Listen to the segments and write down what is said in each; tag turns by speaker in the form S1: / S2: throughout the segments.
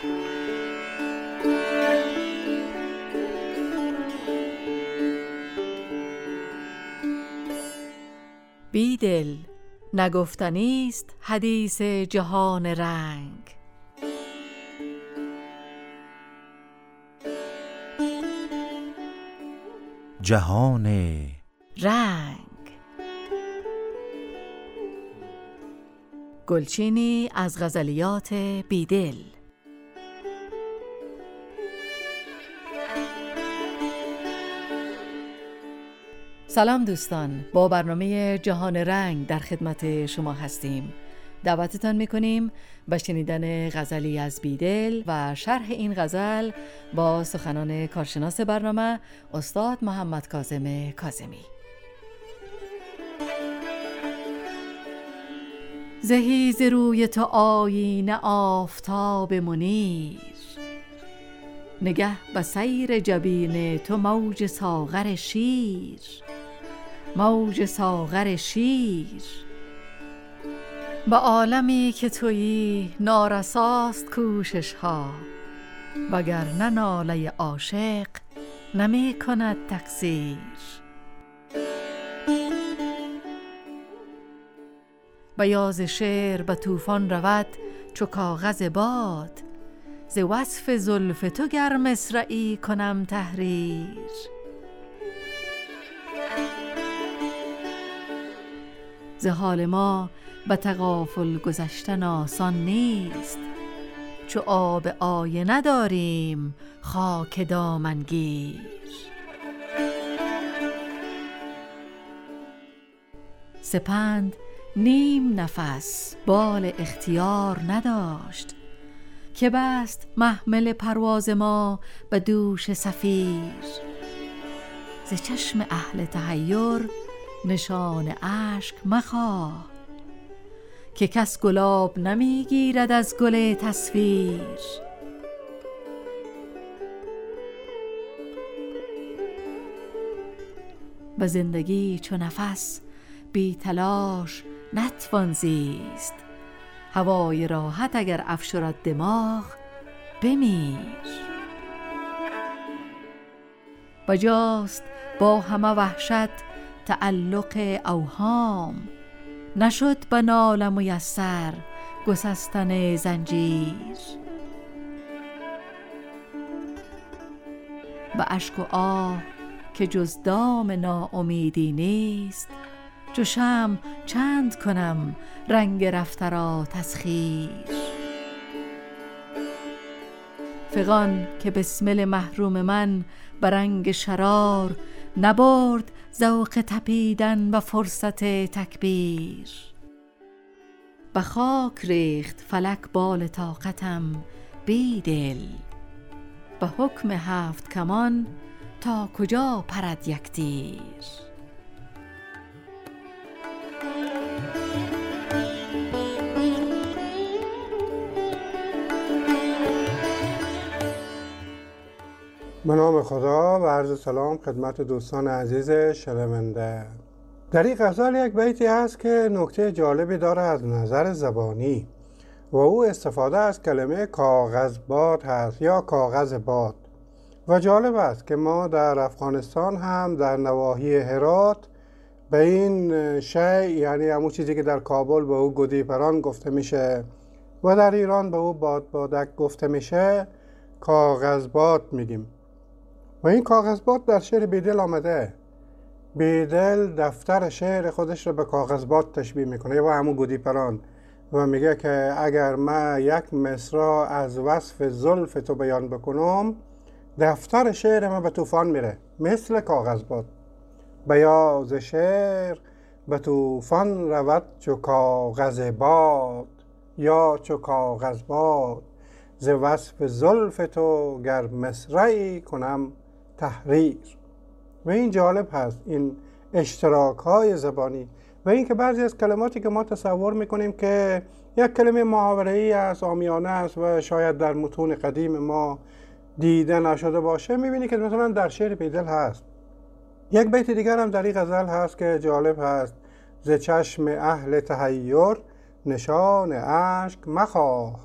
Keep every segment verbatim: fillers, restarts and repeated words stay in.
S1: بیدل نگفتنیست حدیث جهان رنگ.
S2: جهان
S1: رنگ. گلچینی از غزلیات بیدل. سلام دوستان، با برنامه جهان رنگ در خدمت شما هستیم. دعوتتان میکنیم به شنیدن غزلی از بیدل و شرح این غزل با سخنان کارشناس برنامه استاد محمد کاظم کاظمی. زهی ز روی تو آیینه آفتاب منیر، نگه به سیر جبین تو موج ساغر شیر، موج ساغر شیر. به عالمی که تویی نارساست کوشش ها، وگرنه ناله عاشق نمی کند تقصیر. بیاض شعر به طوفان رود چو کاغذ باد، ز وصف زلف تو گر مصرعی کنم تحریر. ز حال ما به تغافل گذشتن آسان نیست، چو آب آینه نداریم خاک دامنگیر. سپند نیم نفس بال اختیار نداشت، که بست محمل پرواز ما به دوش صفیر. ز چشم اهل تحیر نشان اشک مخواه، که کس گلاب نمی گیرد از گل تصویر. به زندگی چو نفس بی تلاش نتوان زیست، هوای راحت اگر افشرد دماغ بمیر. بجاست با همه وحشت تعلق اوهام، نشد به ناله میسر گسستن زنجیر. به اشک و آه که جز دام ناامیدی نیست، چو شمع چند کنم رنگ رفته را تسخیر. فغان که بسمل محروم من به رنگ شرار، نبرد ذوق تپیدن و فرصت تکبیر. به خاک ریخت فلک بال طاقتم بیدل، به حکم هفت کمان تا کجا پرد یک تیر.
S3: به نام خدا و عرض سلام خدمت دوستان عزیز شنونده. در این غزل یک بیتی هست که نکته جالبی داره از نظر زبانی و او استفاده از کلمه کاغذباد هست یا کاغذ باد. و جالب است که ما در افغانستان هم در نواحی هرات به این شی، یعنی همون چیزی که در کابل به او گودی پران گفته میشه و در ایران به او باد بادک گفته میشه، کاغذباد میگیم. و این کاغذباد در شعر بیدل آمده. بیدل دفتر شعر خودش رو به کاغذباد تشبیه میکنه و همون گودی پران و میگه که اگر من یک مصرع از وصف زلف تو بیان بکنم، دفتر شعر من به طوفان میره مثل کاغذباد. بیاض شعر به طوفان رود چو کاغذ باد، یا چو کاغذباد ز وصف زلف تو گر مصرعی کنم تحریر. و این جالب هست، این اشتراک های زبانی و این که بعضی از کلماتی که ما تصور میکنیم که یک کلمه محاوره‌ای است، عامیانه است و شاید در متون قدیم ما دیده نشده باشه، میبینی که مثلا در شعر بیدل هست. یک بیت دیگر هم در این غزل هست که جالب هست: ز چشم اهل تحیر نشان اشک مخواه،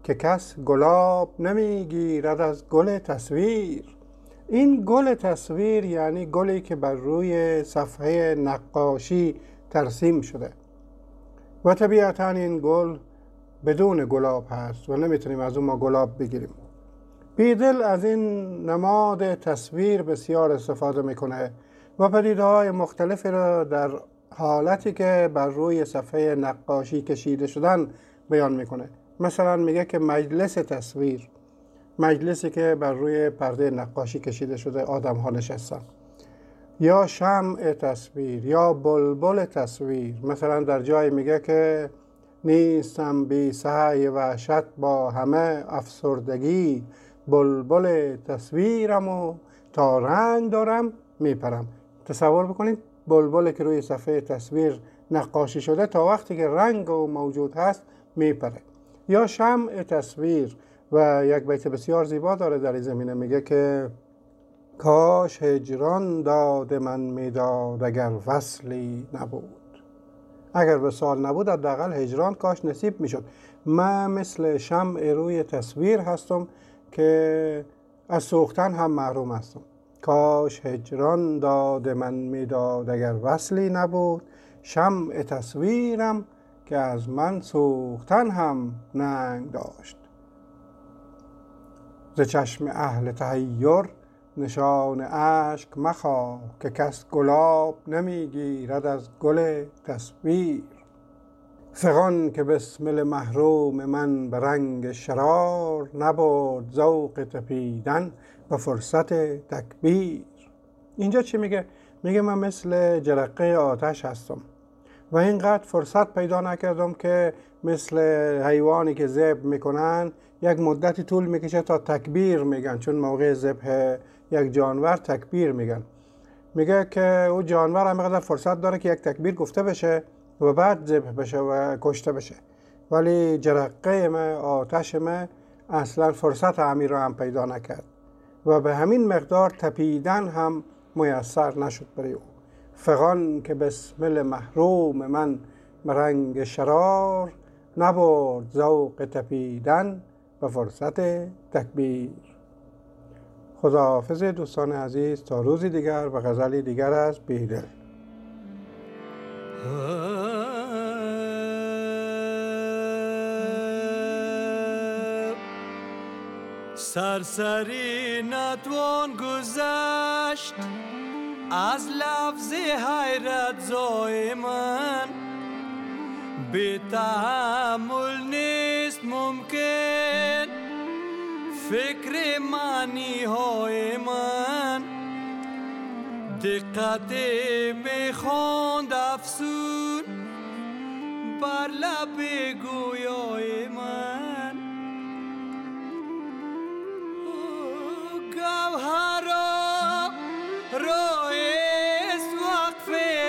S3: که کس گلاب نمیگیرد از گل تصویر. این گل تصویر یعنی گلی که بر روی صفحه نقاشی ترسیم شده و طبیعتاً این گل بدون گلاب هست و نمیتونیم از اون ما گلاب بگیریم. بیدل از این نماد تصویر بسیار استفاده میکنه و پدیده‌های مختلفی را در حالتی که بر روی صفحه نقاشی کشیده شدن بیان میکنه. مثلا میگه که مجلس تصویر، مجلسی که بر روی پرده نقاشی کشیده شده آدم ها نشستن، یا شمع تصویر یا بلبل تصویر. مثلا در جای میگه که نیستم بی سعی وحشت با همه افسردگی، بلبل تصویرم و تا رنگ دارم میپرم. تصور بکنید بلبل که روی صفحه تصویر نقاشی شده تا وقتی که رنگ او موجود هست میپره. یا شمع تصویر و یک بیت بسیار زیبا داره در این زمینه، میگه که کاش هجران داد من میداد اگر وصلی نبود. اگر وصال نبود حداقل هجران کاش نصیب میشد. من مثل شمع روی تصویر هستم که از سوختن هم محروم هستم. کاش هجران داد من میداد اگر وصلی نبود، شمع تصویرم که از من سوختن هم ننگ داشت. ز چشم اهل تحیر نشان اشک مخواه که کس گلاب نمیگیرد از گل تصویر. فغان که بسمل محروم من به رنگ شرار، نبرد ذوق تپیدن و فرصت تکبیر. اینجا چی میگه؟ میگه من مثل جرقه آتش هستم و اینقدر فرصت پیدا نکردم که مثل حیوانی که ذبح میکنن یک مدتی طول میکشه تا تکبیر میگن، چون موقع ذبح یک جانور تکبیر میگن. میگه که او جانور هم اینقدر فرصت داره که یک تکبیر گفته بشه و بعد ذبح بشه و کشته بشه، ولی جرقه ما، آتش ما اصلا فرصت همین رو هم پیدا نکرد و به همین مقدار تپیدن هم میسر نشد برای او. فغان که بسمل محروم من رنگ شرار، نبرد ذوق تپیدن و فرصت تکبیر. خداحافظ دوستان عزیز، تا روزی دیگر و غزلی دیگر از بیدل.
S4: سرسری نتوان گذشت از لفظ حیرت زای من، بی تحمل نیست ممکن فکر معنی های من. دقت میخواند افسون بر لب گویای من. گوهرا رایست وقفه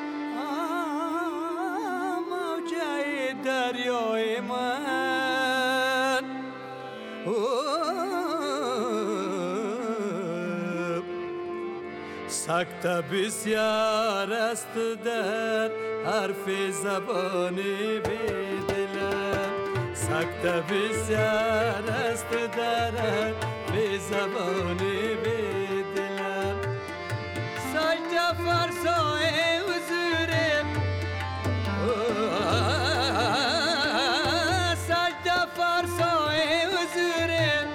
S4: موجه دریای من. سکت بسیار است در حرف زبان بیدلم، سکت بسیار است در حرف زبان بیدلم. سجده فرسای حضورم، سجده فرسای حضورم.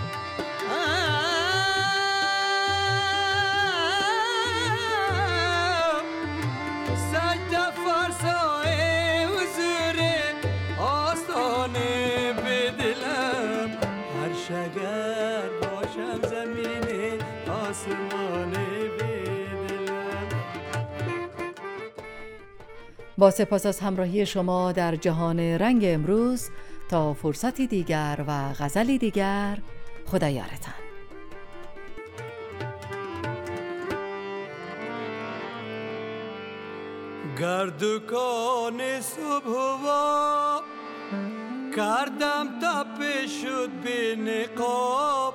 S4: سجده فرسای حضورم آستانه بدلم. هر شگر باشم زمین آسمان بدلم.
S1: با سپاس از همراهی شما در جهان رنگ امروز، تا فرصتی دیگر و غزلی دیگر، خدا یارتان.
S4: گردکان صبح و کردم تپه شد به نقاب،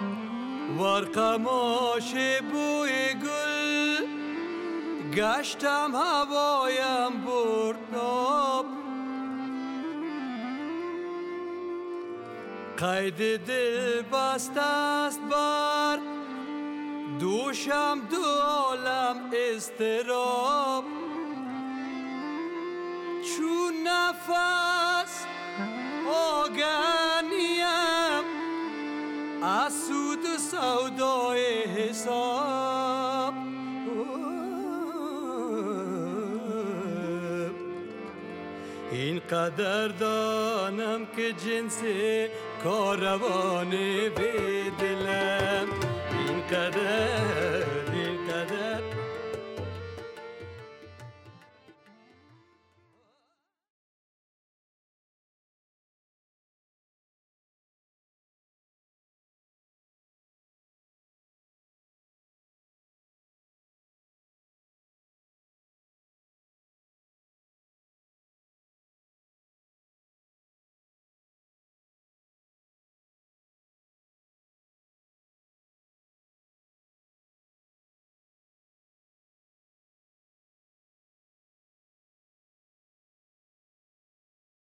S4: ورقماش بوی گل گشتم هوایم برداب. قید دل بست است بر دوشم دو عالم استراب چون نفس آگنیم از سود و سودای حساب این قدر دانم که جنس کاروان به دلم این قدر